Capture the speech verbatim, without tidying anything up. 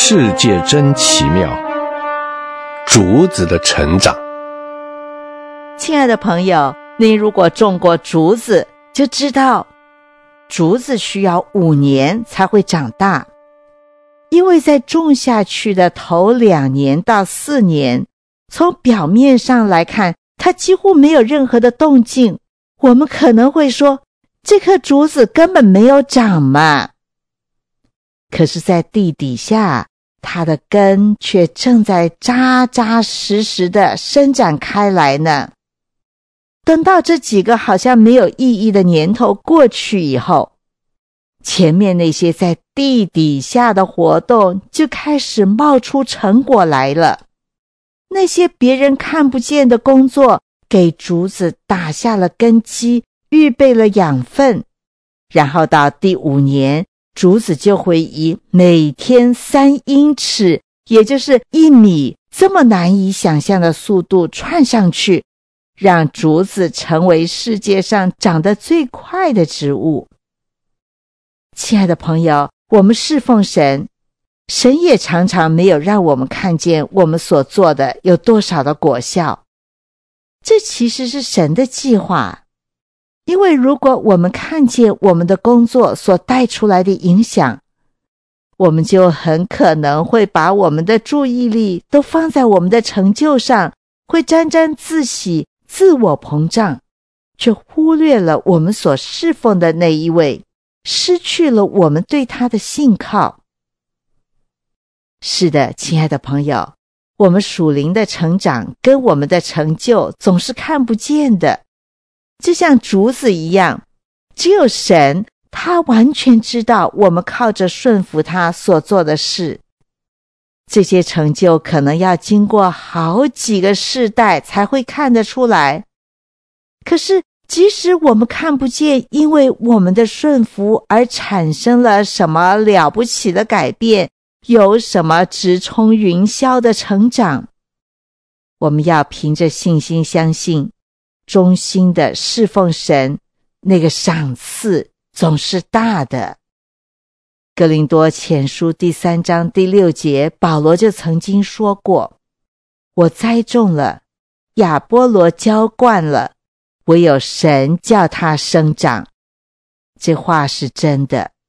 世界真奇妙，竹子的成长。 亲爱的朋友，您如果种过竹子，就知道竹子需要五年才会长大，因为在种下去的头两年到四年，从表面上来看，它几乎没有任何的动静。我们可能会说，这棵竹子根本没有长嘛。可是在地底下，它的根却正在扎扎实实地伸展开来呢。等到这几个好像没有意义的年头过去以后，前面那些在地底下的活动就开始冒出成果来了。那些别人看不见的工作，给竹子打下了根基，预备了养分。然后到第五年，竹子就会以每天三英尺，也就是一米，这么难以想象的速度窜上去，让竹子成为世界上长得最快的植物。亲爱的朋友，我们侍奉神，神也常常没有让我们看见我们所做的有多少的果效。这其实是神的计划，因为如果我们看见我们的工作所带出来的影响，我们就很可能会把我们的注意力都放在我们的成就上，会沾沾自喜，自我膨胀，却忽略了我们所侍奉的那一位，失去了我们对他的信靠。是的，亲爱的朋友，我们属灵的成长跟我们的成就总是看不见的，就像竹子一样，只有神，他完全知道我们靠着顺服他所做的事。这些成就可能要经过好几个世代才会看得出来。可是即使我们看不见因为我们的顺服而产生了什么了不起的改变，有什么直冲云霄的成长，我们要凭着信心相信，忠心的侍奉神，那个赏赐总是大的。哥林多前书第三章第六节，保罗就曾经说过，我栽种了，亚波罗浇灌了，唯有神叫它生长。这话是真的。